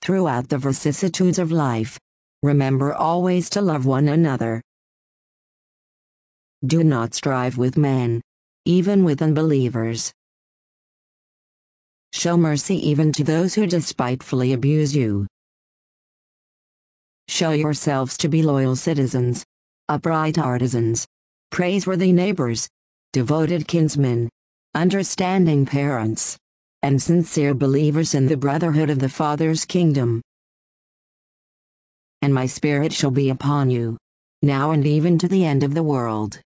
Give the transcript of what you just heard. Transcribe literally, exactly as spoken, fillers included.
throughout the vicissitudes of life. Remember always to love one another. Do not strive with men, even with unbelievers. Show mercy even to those who despitefully abuse you. Show yourselves to be loyal citizens, upright artisans, praiseworthy neighbors, devoted kinsmen, understanding parents, and sincere believers in the brotherhood of the Father's kingdom. And my Spirit shall be upon you, now and even to the end of the world.